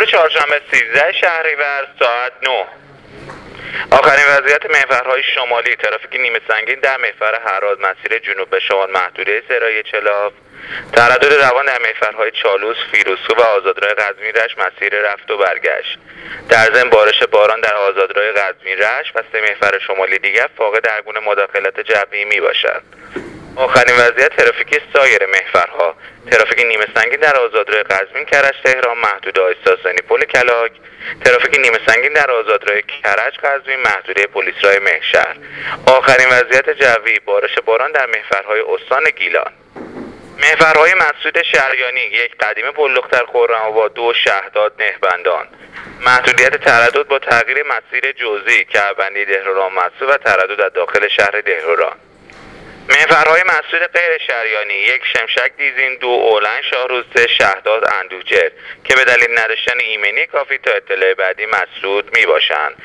امروز چهارشنبه 13 شهریور ساعت 9. آخرین وضعیت محورهای شمالی ترافیک نیمه سنگین در محور هراد مسیر جنوب به شمال محدوده سرای چلاف، تردد روان در محورهای چالوس، فیروزکوه و آزادراه قزوین رشت مسیر رفت و برگشت. در ضمن بارش باران در آزادراه قزوین رشت و سه محور شمالی دیگر فاقد هر گونه مداخلت جوی می باشد. آخرین وضعیت ترافیکی سایر محورها: ترافیک نیمه سنگین در آزادراه قزوین کرج تهران محدوده آیستاسانی پل کلاک، ترافیک نیمه سنگین در آزادراه کرج قزوین محدوده پلیسرای مهشهر. آخرین وضعیت جوی: بارش باران در محورهای استان گیلان. محورهای مسعود شهریانی: 1 قدیم بلوختر خرم‌آباد، 2 شهداد نهبندان. محدودیت تردد با تغییر مسیر جزئی کعبندی دهروران مسعود و تردد در داخل شهر دهروران. محورهای مسعود غیر شهریانی: 1 شمشک دیزین، 2 اولن شاهروز، 3 شهداد اندوجر که به دلیل نداشتن ایمنی کافی تا اطلاع بعدی مسدود می باشند.